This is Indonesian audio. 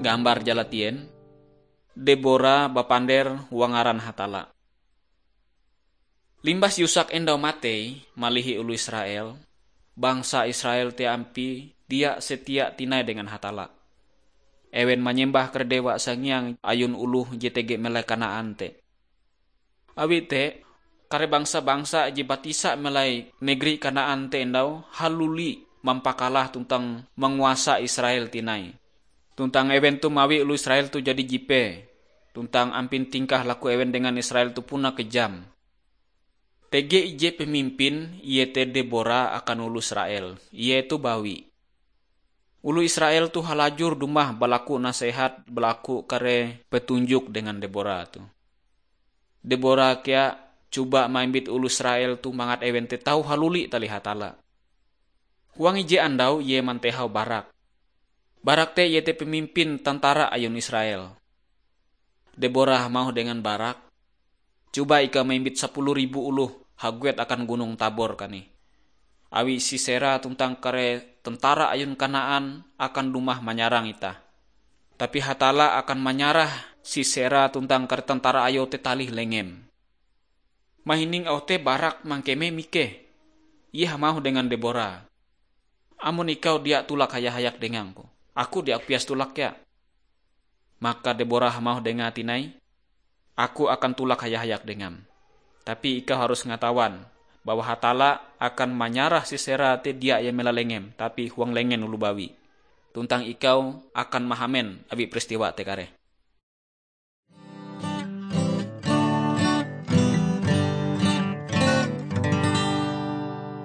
Gambar jalatien, Debora bapander wangaran hatala. Limbas yusak endau matei malihi ulu Israel, bangsa Israel te ampi dia setia tinai dengan hatala. Ewen menyembah kerdewa sangyang ayun uluh JTG melai Kanaan te. Awi te, kare bangsa-bangsa jibatisa melai negeri Kanaan te endau haluli mampakalah tuntang menguasa Israel tinai. Tuntang ewen tu mawi ulu Israel tu jadi jipe. Tuntang ampin tingkah laku ewen dengan Israel tu puna kejam. TGIJ pemimpin yaitu Debora akan ulu Israel, yaitu bawi. Ulu Israel tu halajur dumah balaku nasihat, balaku kare petunjuk dengan Debora tu. Debora kia cuba maimbit ulu Israel tu mangat ewen te tahu haluli tali hatala. Huang ije andau ye mantehau Barak. Barak te yaitu pemimpin tentara ayun Israel. Debora mau dengan Barak. Coba ika maimbit 10.000 uluh haguet akan gunung Tabor kani. Awi Sisera tentang kare tentara ayun Kanaan akan dumah menyarang ita. Tapi hatala akan menyarah Sisera tentang kare tentara ayo te talih lengem. Mahining au te Barak mangkeme mike. Ia mau dengan Debora. Amun ikau dia tulak hayak-hayak denganku. Aku dia pias tulak ya. Maka Debora mau dengan tinai. Aku akan tulak hayak-hayak dengan. Tapi ikau harus ngatawan bahwa hatala akan menyarah Sisera te dia yang melalengem. Tapi huang lengen ulu bawi. Tuntang ikau akan mahamen abi peristiwa te kare.